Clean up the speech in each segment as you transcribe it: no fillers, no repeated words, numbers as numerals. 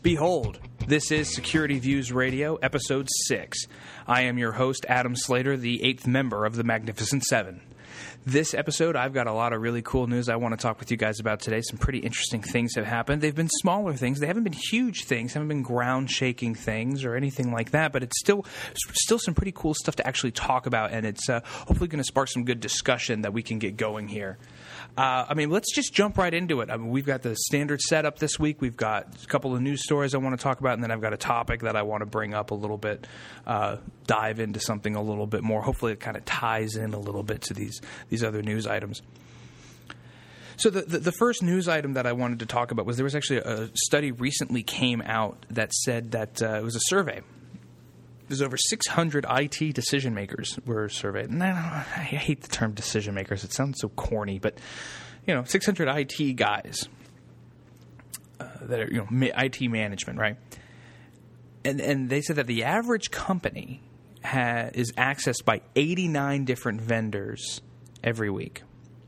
Behold, this is Security Views Radio, Episode 6. I am your host, Adam Slater, the 8th member of the Magnificent Seven. This episode, I've got a lot of really cool news I want to talk with you guys about today. Some pretty interesting things have happened. They've been smaller things. They haven't been huge things, haven't been ground-shaking things or anything like that, but it's still some pretty cool stuff to actually talk about, and it's hopefully going to spark some good discussion that we can get going here. Let's just jump right into it. We've got the standard setup this week. We've got a couple of news stories I want to talk about, and then I've got a topic that I want to bring up a little bit, dive into something a little bit more. Hopefully it kind of ties in a little bit to these other news items. So the first news item that I wanted to talk about was there was actually a study recently came out that said that it was a survey. There's over 600 IT decision makers were surveyed. And I hate the term decision makers. It sounds so corny, but 600 IT guys that are IT management, right? And they said that the average company is accessed by 89 different vendors every week.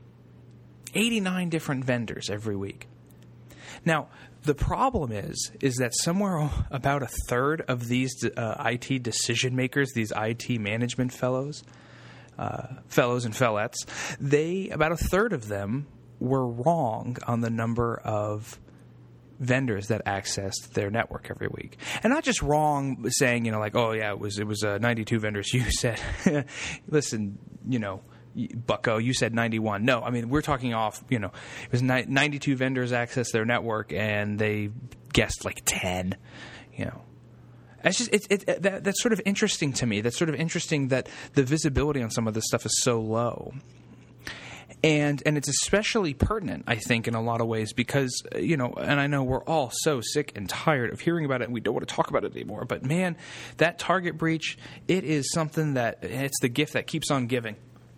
89 different vendors every week. Now, the problem is that somewhere about a third of these IT decision makers, these IT management fellows and fellettes, about a third of them were wrong on the number of vendors that accessed their network every week. And not just wrong saying, it was 92 vendors. You said, listen, Bucko, you said 91. No, we're talking off, it was 92 vendors access their network and they guessed like 10, It's just, that's sort of interesting to me. That's sort of interesting that the visibility on some of this stuff is so low. And it's especially pertinent, I think, in a lot of ways because, and I know we're all so sick and tired of hearing about it and we don't want to talk about it anymore. But man, that Target breach, it is something that, it's the gift that keeps on giving.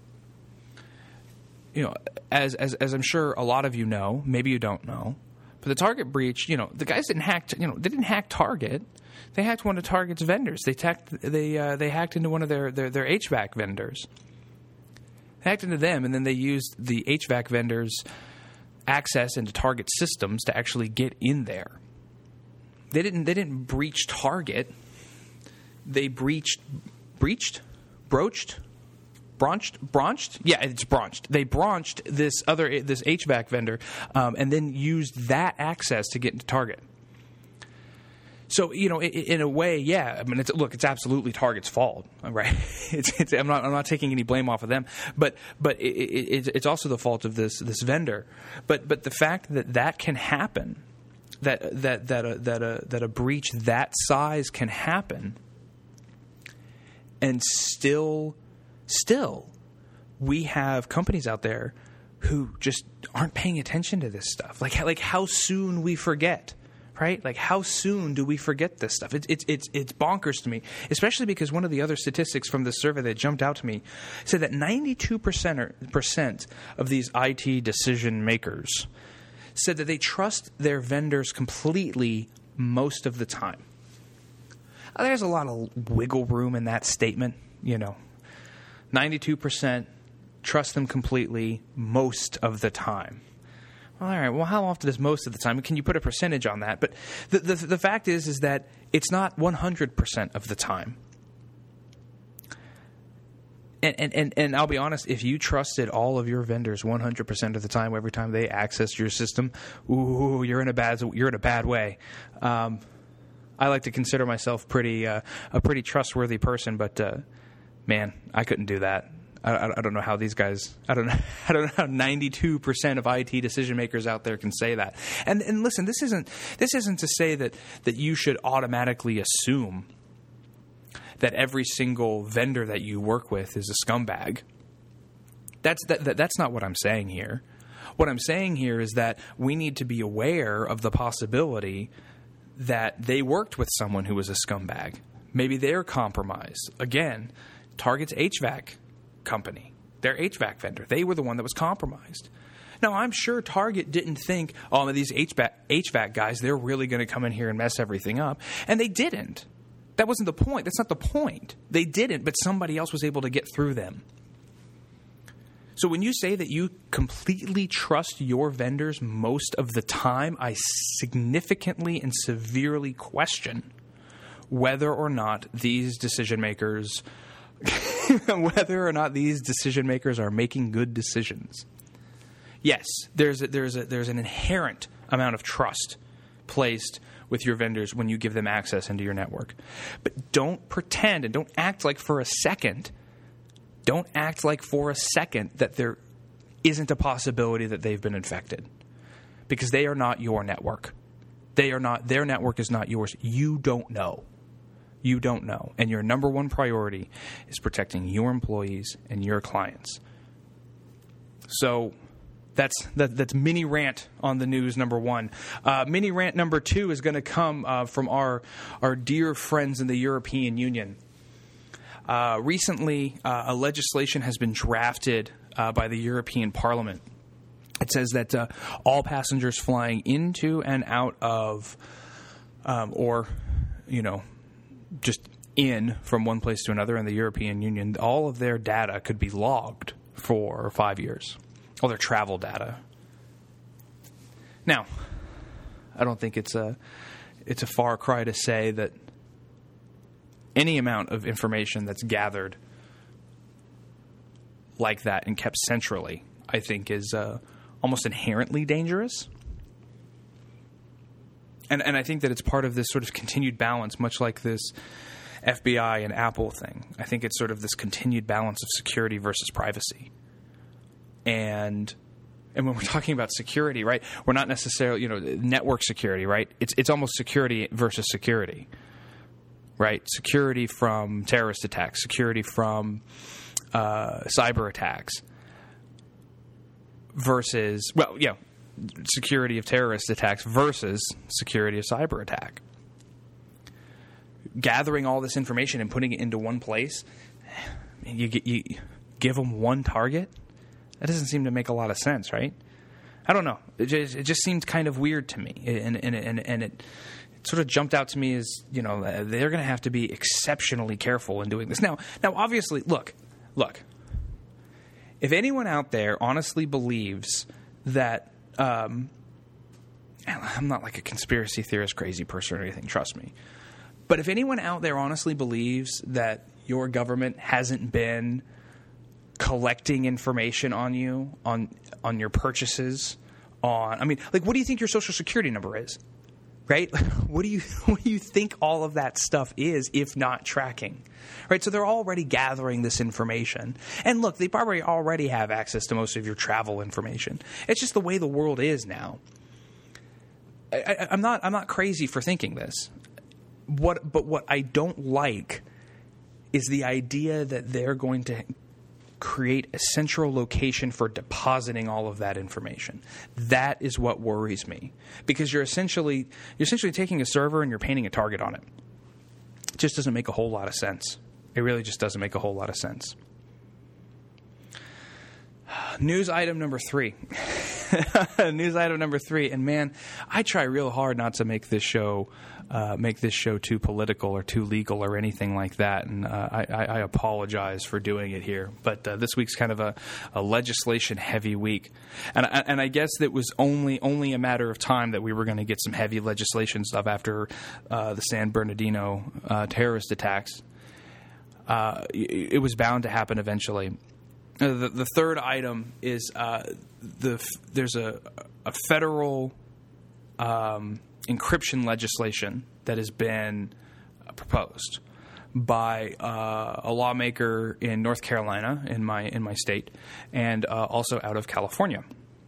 As I'm sure a lot of you know, maybe you don't know, but the Target breach, the guys didn't hack, they didn't hack Target. They hacked one of Target's vendors. They hacked into one of their HVAC vendors. They hacked into them, and then they used the HVAC vendors' access into Target systems to actually get in there. They didn't breach Target. They broached? Yeah, it's braunched. They braunched this HVAC vendor, and then used that access to get into Target. So in a way, yeah. It's absolutely Target's fault, right? I'm not taking any blame off of them, but it's also the fault of this vendor. But the fact that can happen, that a breach that size can happen, and still, we have companies out there who just aren't paying attention to this stuff. Like how soon we forget, right? Like how soon do we forget this stuff? It's bonkers to me, especially because one of the other statistics from this survey that jumped out to me said that 92% of these IT decision makers said that they trust their vendors completely most of the time. There's a lot of wiggle room in that statement, 92% trust them completely most of the time. All right, well, how often is most of the time? Can you put a percentage on that? But the fact is that it's not 100% of the time. And I'll be honest, if you trusted all of your vendors 100% of the time, every time they access your system, ooh, you're in a bad way. I like to consider myself a pretty trustworthy person, but man, I couldn't do that. I don't know how these guys. I don't know how 92% of IT decision makers out there can say that. And listen, this isn't to say that you should automatically assume that every single vendor that you work with is a scumbag. That's not what I'm saying here. What I'm saying here is that we need to be aware of the possibility that they worked with someone who was a scumbag. Maybe they're compromised. Again, Target's HVAC company, their HVAC vendor, they were the one that was compromised. Now, I'm sure Target didn't think, these HVAC guys, they're really going to come in here and mess everything up. And they didn't. That wasn't the point. That's not the point. They didn't, but somebody else was able to get through them. So when you say that you completely trust your vendors most of the time, I significantly and severely question whether or not these decision makers are making good decisions. Yes, there's an inherent amount of trust placed with your vendors when you give them access into your network. But don't pretend and don't act like for a second that there isn't a possibility that they've been infected, because they are not your network. Their network is not yours. You don't know. And your number one priority is protecting your employees and your clients. So that's mini rant on the news number one. Mini rant number two is going to come from our dear friends in the European Union. Recently, a legislation has been drafted by the European Parliament. It says that all passengers flying into and out of, just in from one place to another in the European Union, all of their data could be logged for 5 years. All their travel data. Now, I don't think it's a far cry to say that any amount of information that's gathered like that and kept centrally, I think, is almost inherently dangerous. And I think that it's part of this sort of continued balance, much like this FBI and Apple thing. I think it's sort of this continued balance of security versus privacy. And when we're talking about security, right, we're not necessarily, network security, right? It's almost security versus security, right? Security from terrorist attacks, security from cyber attacks versus, security of terrorist attacks versus security of cyber attack. Gathering all this information and putting it into one place, you give them one target. That doesn't seem to make a lot of sense, right? I don't know. It just seemed kind of weird to me, and it sort of jumped out to me as, they're going to have to be exceptionally careful in doing this. Now, obviously, look. If anyone out there honestly believes that, I'm not like a conspiracy theorist, crazy person or anything, trust me. But if anyone out there honestly believes that your government hasn't been collecting information on you, on your purchases, what do you think your Social Security number is, right? What do you think all of that stuff is, if not tracking, right? So they're already gathering this information, and look, they probably already have access to most of your travel information. It's just the way the world is now. I'm not crazy for thinking this. But what I don't like is the idea that they're going to create a central location for depositing all of that information. That is what worries me, because you're essentially taking a server and you're painting a target on it. It just doesn't make a whole lot of sense. It really just doesn't make a whole lot of sense. News item number 3. News item number 3. And man, I try real hard not to make this show too political or too legal or anything like that. And I apologize for doing it here. But this week's kind of a legislation heavy week. And I guess it was only a matter of time that we were going to get some heavy legislation stuff after the San Bernardino terrorist attacks. It was bound to happen eventually. The third item is there's a federal encryption legislation that has been proposed by a lawmaker in North Carolina, in my state, and also out of California.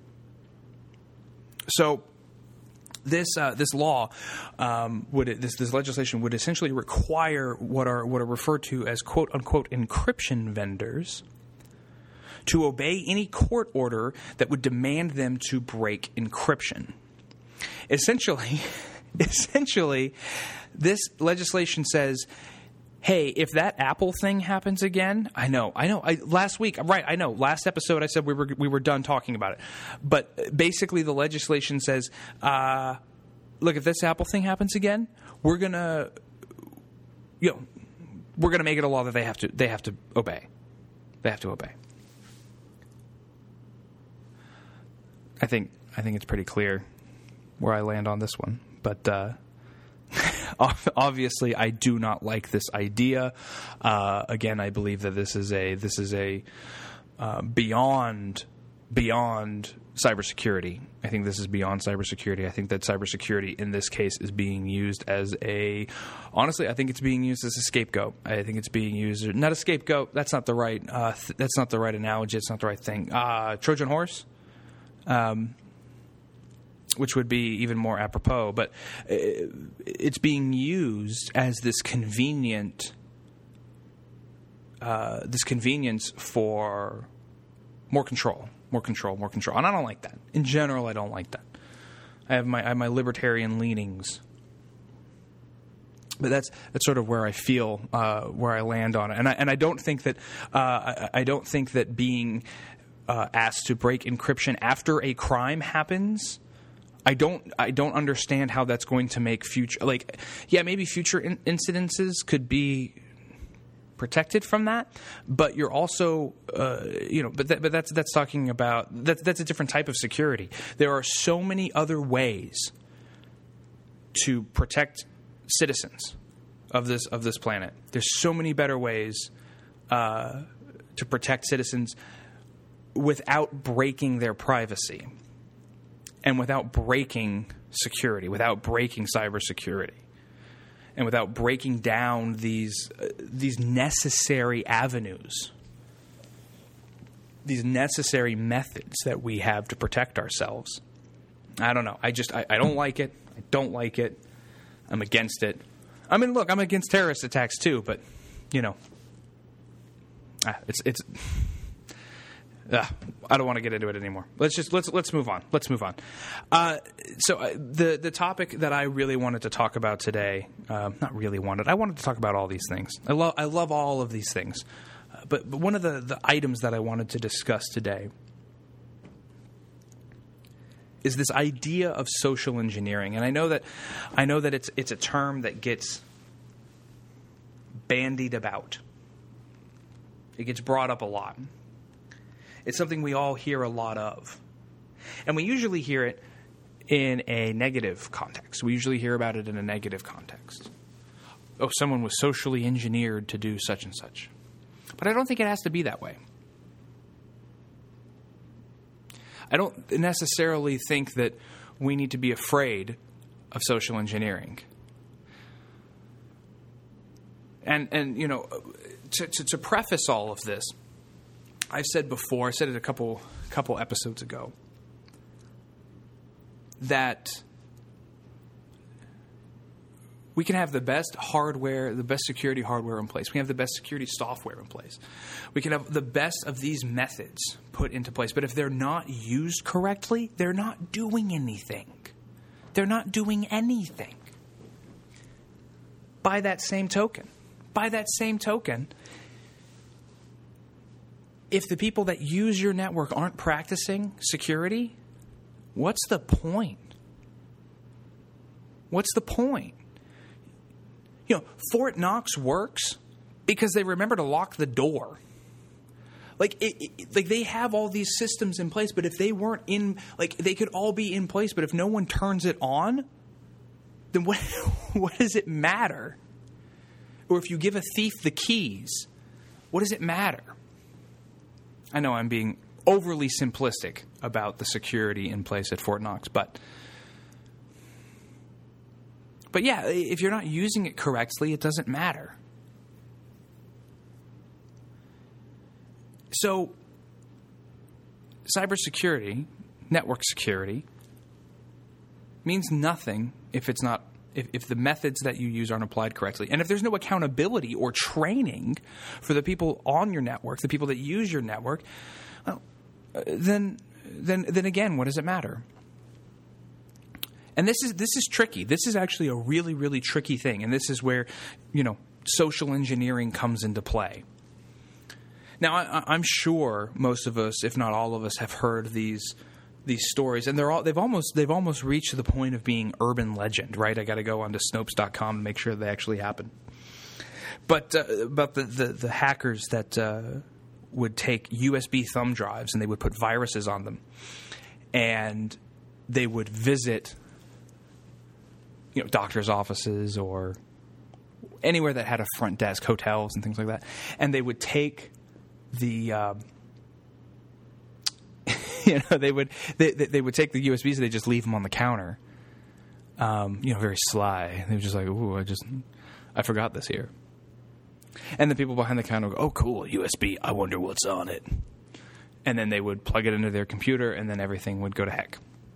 So this law this legislation would essentially require what are referred to as quote unquote encryption vendors to obey any court order that would demand them to break encryption. Essentially, this legislation says, hey, if that Apple thing happens again, I know. Last week, right? I know. Last episode, I said we were done talking about it, but basically, the legislation says, look, if this Apple thing happens again, we're gonna make it a law that they have to obey. They have to obey. I think it's pretty clear where I land on this one. But obviously, I do not like this idea. Again, I believe that this is a beyond cybersecurity. I think this is beyond cybersecurity. I think that cybersecurity in this case is being used as honestly, I think it's being used as a scapegoat. I think it's being used, not a scapegoat. That's not the right analogy. It's not the right thing. Trojan horse, which would be even more apropos. But it's being used as this convenience for more control. And I don't like that. In general, I don't like that. I have my libertarian leanings. But that's sort of where I feel, where I land on it. And I don't think that being asked to break encryption after a crime happens, I don't understand how that's going to make future, maybe future incidences could be protected from that, but you're also, but that's talking about that's a different type of security. There are so many other ways to protect citizens of this planet. There's so many better ways to protect citizens without breaking their privacy and without breaking security, without breaking cybersecurity. And without breaking down these necessary avenues, these necessary methods that we have to protect ourselves. I don't know. I don't like it. I don't like it. I'm against it. I mean, look, I'm against terrorist attacks too, but I don't want to get into it anymore. Let's move on. So the topic that I really wanted to talk about today, I wanted to talk about all these things. I love all of these things, but one of the items that I wanted to discuss today is this idea of social engineering. And I know that it's a term that gets bandied about. It gets brought up a lot. It's something we all hear a lot of. And we usually hear it in a negative context. We usually hear about it in a negative context. Oh, someone was socially engineered to do such and such. But I don't think it has to be that way. I don't necessarily think that we need to be afraid of social engineering. And to preface all of this, I've said before, I said it a couple episodes ago, that we can have the best hardware, the best security hardware in place. We have the best security software in place. We can have the best of these methods put into place. But if they're not used correctly, they're not doing anything. They're not doing anything. By that same token, if the people that use your network aren't practicing security, what's the point? What's the point? Fort Knox works because they remember to lock the door. Like they have all these systems in place, but if they weren't in, they could all be in place, but if no one turns it on, then what does it matter? Or if you give a thief the keys, what does it matter? I know I'm being overly simplistic about the security in place at Fort Knox, but yeah, if you're not using it correctly, it doesn't matter. So, cybersecurity, network security, means nothing if it's not if the methods that you use aren't applied correctly. And if there's no accountability or training for the people on your network, the people that use your network, well, then again, what does it matter? And this is tricky. This is actually a really, really tricky thing. And this is where, social engineering comes into play. Now, I'm sure most of us, if not all of us, have heard these stories, and they've almost reached the point of being urban legend, right? I got to go onto Snopes.com to make sure they actually happen. But about the hackers that would take USB thumb drives and they would put viruses on them, and they would visit, doctors' offices or anywhere that had a front desk, hotels and things like that, and they would take the they would take the USBs and they just leave them on the counter. Very sly. They were just like, "Ooh, I forgot this here." And the people behind the counter would go, "Oh, cool, USB. I wonder what's on it." And then they would plug it into their computer, and then everything would go to heck.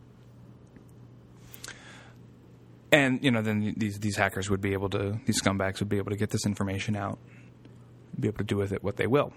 And then these hackers would be able to, these scumbags would be able to get this information out, be able to do with it what they will.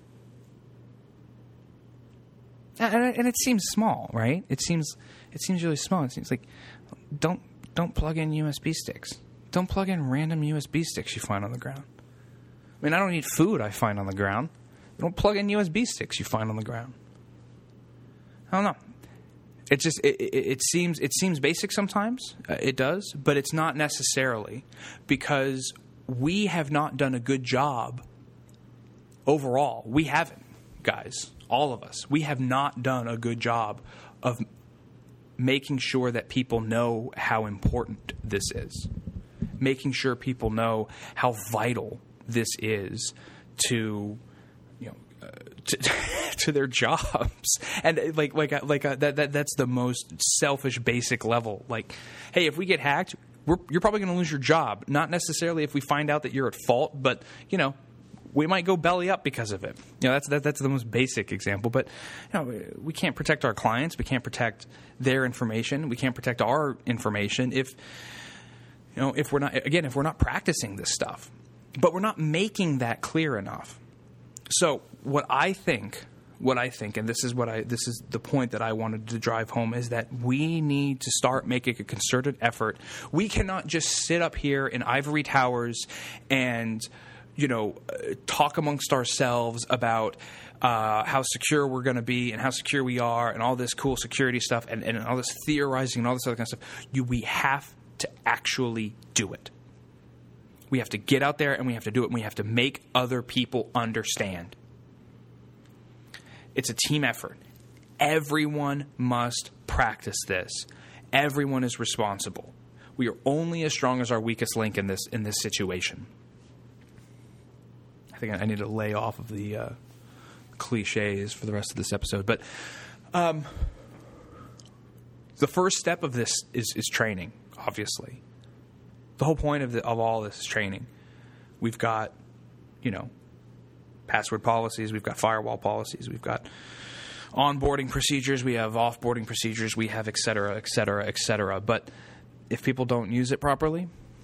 And it seems small, right? It seems really small. It seems like don't plug in USB sticks. Don't plug in random USB sticks you find on the ground. I mean, I don't need food I find on the ground. Don't plug in USB sticks you find on the ground. I don't know. It just it seems basic sometimes. It does, but it's not necessarily, because we have not done a good job overall. We haven't, guys. All of us. We have not done a good job of making sure that people know how important this is. Making sure people know how vital this is to to their jobs, and that's the most selfish, basic level. Like, hey, if we get hacked, you're probably going to lose your job. Not necessarily if we find out that you're at fault, but we might go belly up because of it. That's the most basic example. But we can't protect our clients. We can't protect their information. We can't protect our information if we're not practicing this stuff. But we're not making that clear enough. So what I think, and this is the point that I wanted to drive home, is that we need to start making a concerted effort. We cannot just sit up here in ivory towers and talk amongst ourselves about how secure we're going to be and how secure we are and all this cool security stuff and all this theorizing and all this other kind of stuff. We have to actually do it. We have to get out there and we have to do it, and we have to make other people understand. It's a team effort. Everyone must practice this. Everyone is responsible. We are only as strong as our weakest link in this situation. I think I need to lay off of the cliches for the rest of this episode. But the first step of this is training, obviously. The whole point of all this is training. We've got, password policies. We've got firewall policies. We've got onboarding procedures. We have offboarding procedures. We have et cetera, et cetera, et cetera. But if people don't use it properly,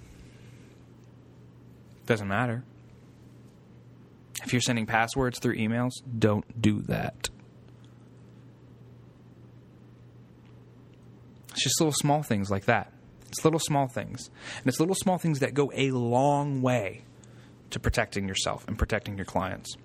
it doesn't matter. If you're sending passwords through emails, don't do that. It's just little small things like that. It's little small things. And it's little small things that go a long way to protecting yourself and protecting your clients.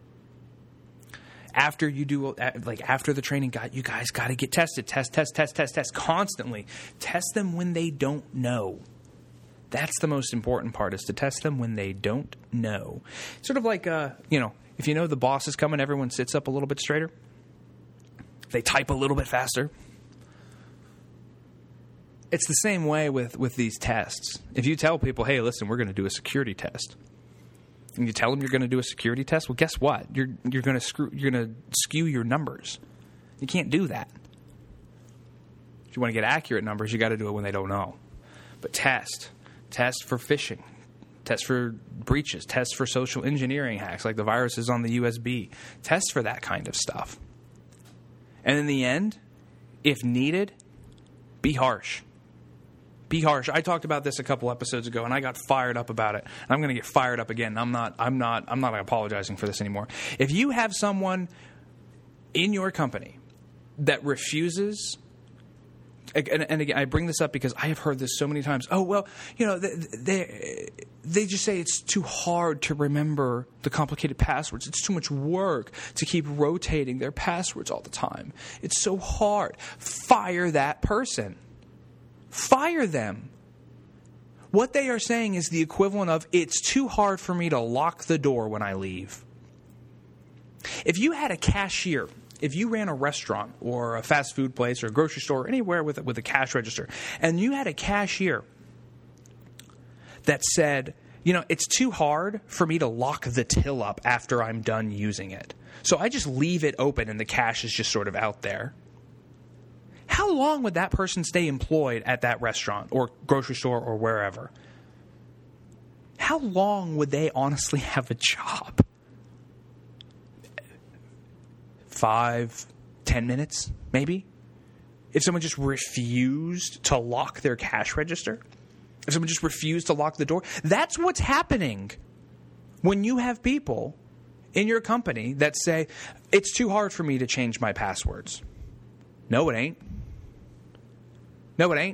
After you do, after the training, you guys got to get tested. Test constantly. Test them when they don't know. That's the most important part, is to test them when they don't know. Sort of like, if the boss is coming, everyone sits up a little bit straighter. They type a little bit faster. It's the same way with these tests. If you tell people, hey, listen, we're going to do a security test, and you tell them you're going to do a security test, well, guess what? You're going to skew your numbers. You can't do that. If you want to get accurate numbers, you got to do it when they don't know. But test for phishing, test for breaches, test for social engineering hacks like the viruses on the USB. Test for that kind of stuff. And in the end, if needed, be harsh. Be harsh. I talked about this a couple episodes ago, and I got fired up about it. And I'm going to get fired up again. I'm not apologizing for this anymore. If you have someone in your company that refuses, and again, I bring this up because I have heard this so many times. Oh, well, they just say it's too hard to remember the complicated passwords. It's too much work to keep rotating their passwords all the time. It's so hard. Fire that person. Fire them. What they are saying is the equivalent of, it's too hard for me to lock the door when I leave. If you had a cashier if you ran a restaurant or a fast food place or a grocery store or anywhere with a cash register, and you had a cashier that said, it's too hard for me to lock the till up after I'm done using it, so I just leave it open and the cash is just sort of out there. How long would that person stay employed at that restaurant or grocery store or wherever? How long would they honestly have a job? 5, 10 minutes, maybe? If someone just refused to lock their cash register? If someone just refused to lock the door? That's what's happening when you have people in your company that say, it's too hard for me to change my passwords. No, it ain't. No, it ain't.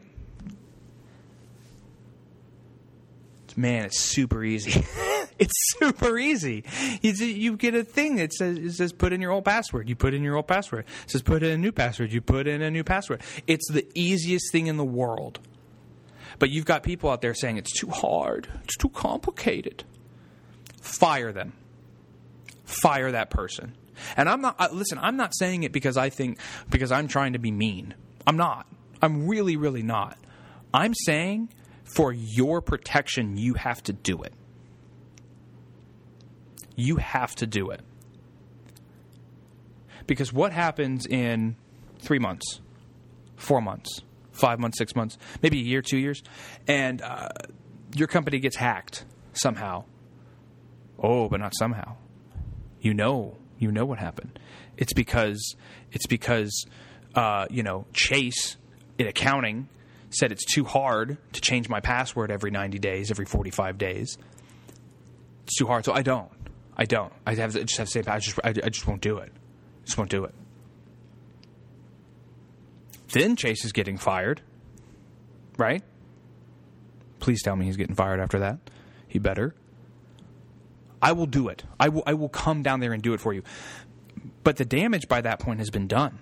Man, it's super easy. It's super easy. You get a thing that says put in your old password. You put in your old password. It says put in a new password. You put in a new password. It's the easiest thing in the world. But you've got people out there saying it's too hard. It's too complicated. Fire them. Fire that person. And I'm not saying it because I'm trying to be mean. I'm not. I'm really, really not. I'm saying for your protection, you have to do it. You have to do it. Because what happens in 3 months, 4 months, 5 months, 6 months, maybe a year, 2 years, and your company gets hacked somehow. Oh, but not somehow. You know what happened. It's because Chase in accounting said it's too hard to change my password every 90 days, every 45 days. It's too hard, so I don't. I just have to say, I just won't do it. Just won't do it. Then Chase is getting fired, right? Please tell me he's getting fired after that. He better. I will do it. I will come down there and do it for you. But the damage by that point has been done.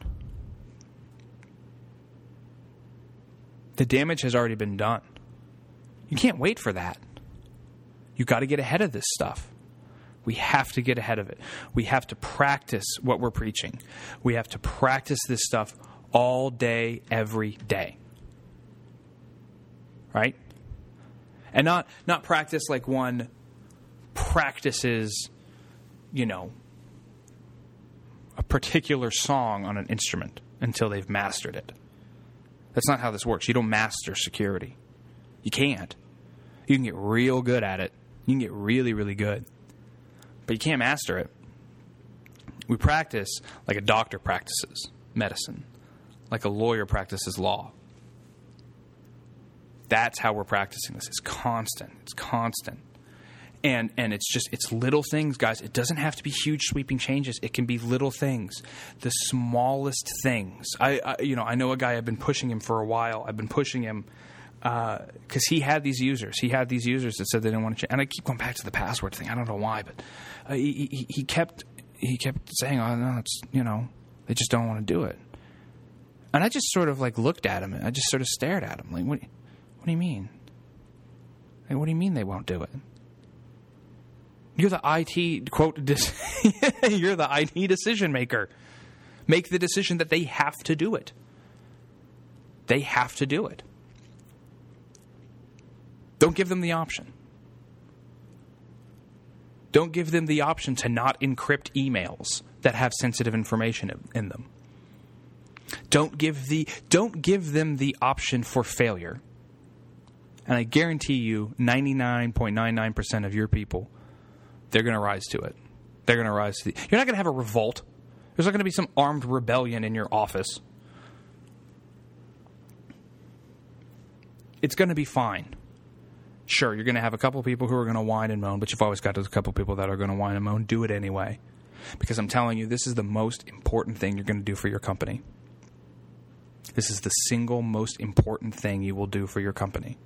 The damage has already been done. You can't wait for that. You got to get ahead of this stuff. We have to get ahead of it. We have to practice what we're preaching. We have to practice this stuff all day, every day. Right? And not practice like one practices, a particular song on an instrument until they've mastered it. That's not how this works. You don't master security. You can't. You can get real good at it. You can get really, really good. But you can't master it. We practice like a doctor practices medicine, like a lawyer practices law. That's how we're practicing this. It's constant. It's constant. And it's little things, guys. It doesn't have to be huge sweeping changes. It can be little things, the smallest things. I know a guy. I've been pushing him for a while. I've been pushing him because he had these users. He had these users that said they didn't want to change. And I keep going back to the password thing. I don't know why, but he kept saying, "Oh no, it's they just don't want to do it." And I just sort of looked at him and I just sort of stared at him like, "What do you mean? Like, what do you mean they won't do it?" You're the IT, quote, you're the IT decision maker. Make the decision that they have to do it. They have to do it. Don't give them the option. Don't give them the option to not encrypt emails that have sensitive information in them. Don't give them the option for failure. And I guarantee you 99.99% of your people, they're going to rise to it. They're going to rise to you're not going to have a revolt. There's not going to be some armed rebellion in your office. It's going to be fine. Sure, you're going to have a couple people who are going to whine and moan, but you've always got a couple people that are going to whine and moan. Do it anyway. Because I'm telling you, this is the most important thing you're going to do for your company. This is the single most important thing you will do for your company.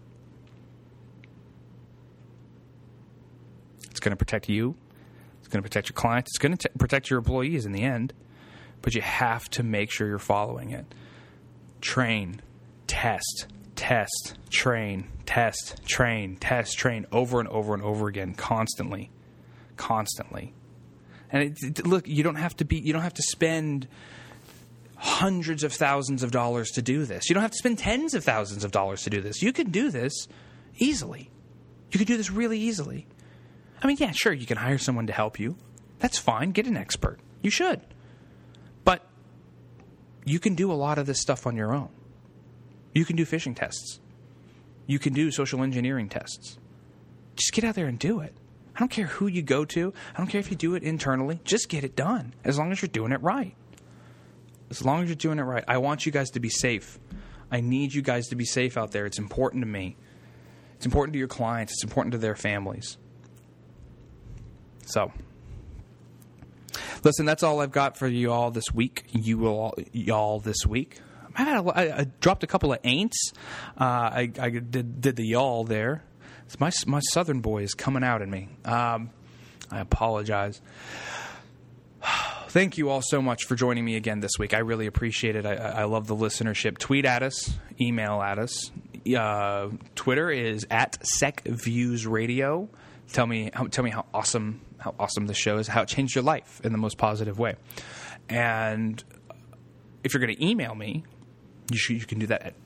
It's going to protect you. It's going to protect your clients. It's going to protect your employees in the end. But you have to make sure you're following it. Train, test, train, test, train, over and over and over again, constantly. And look, you don't have to spend hundreds of thousands of dollars to do this. You don't have to spend tens of thousands of dollars to do this. You can do this easily. You can do this really easily. I mean, yeah, sure, you can hire someone to help you. That's fine. Get an expert. You should. But you can do a lot of this stuff on your own. You can do phishing tests. You can do social engineering tests. Just get out there and do it. I don't care who you go to. I don't care if you do it internally. Just get it done, as long as you're doing it right. As long as you're doing it right. I want you guys to be safe. I need you guys to be safe out there. It's important to me. It's important to your clients. It's important to their families. So, listen, that's all I've got for you all this week. Y'all this week. I dropped a couple of ain'ts. I did the y'all there. My southern boy is coming out in me. I apologize. Thank you all so much for joining me again this week. I really appreciate it. I love the listenership. Tweet at us. Email at us. Twitter is @SecViewsRadio. Tell me how awesome the show is, how it changed your life in the most positive way. And if you're going to email me, you can do that at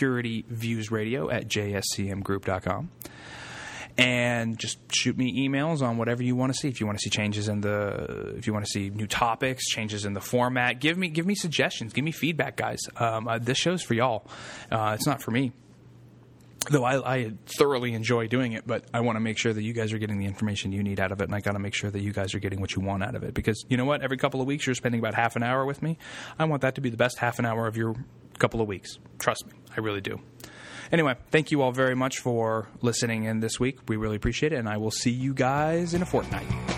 securityviewsradio@jscmgroup.com. And just shoot me emails on whatever you want to see. If you want to see changes if you want to see new topics, changes in the format, give me suggestions, give me feedback, guys. This show's for y'all. It's not for me. Though I thoroughly enjoy doing it, but I want to make sure that you guys are getting the information you need out of it, and I got to make sure that you guys are getting what you want out of it. Because you know what? Every couple of weeks, you're spending about half an hour with me. I want that to be the best half an hour of your couple of weeks. Trust me, I really do. Anyway, thank you all very much for listening in this week. We really appreciate it, and I will see you guys in a fortnight.